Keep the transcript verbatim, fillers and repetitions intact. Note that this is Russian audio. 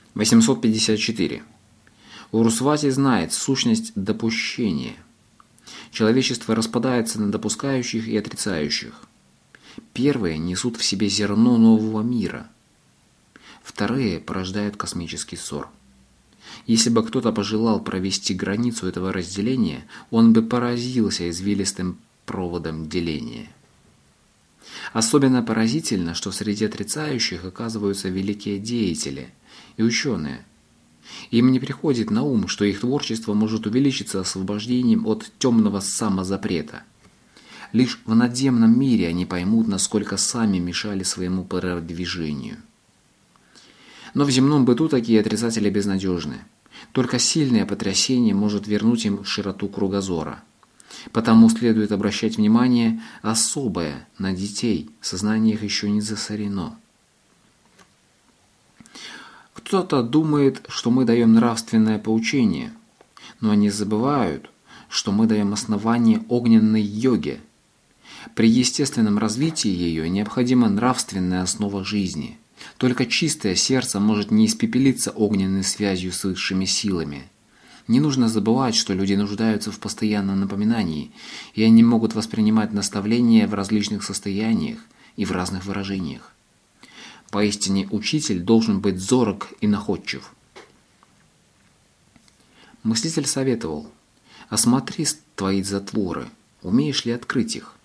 восемьсот пятьдесят четыре. Урусвати знает сущность допущения. Человечество распадается на допускающих и отрицающих. Первые несут в себе зерно нового мира. Вторые порождают космический ссор. Если бы кто-то пожелал провести границу этого разделения, он бы поразился извилистым проводом деления. Особенно поразительно, что среди отрицающих оказываются великие деятели и ученые. Им не приходит на ум, что их творчество может увеличиться освобождением от темного самозапрета. Лишь в надземном мире они поймут, насколько сами мешали своему продвижению. Но в земном быту такие отрицатели безнадежны. Только сильное потрясение может вернуть им широту кругозора. Потому следует обращать внимание особое на детей, сознание их еще не засорено. Кто-то думает, что мы даем нравственное поучение, но они забывают, что мы даем основание огненной йоге. При естественном развитии ее необходима нравственная основа жизни. Только чистое сердце может не испепелиться огненной связью с высшими силами. Не нужно забывать, что люди нуждаются в постоянном напоминании, и они могут воспринимать наставления в различных состояниях и в разных выражениях. Поистине, учитель должен быть зорок и находчив. Мыслитель советовал: осмотри твои затворы, умеешь ли открыть их?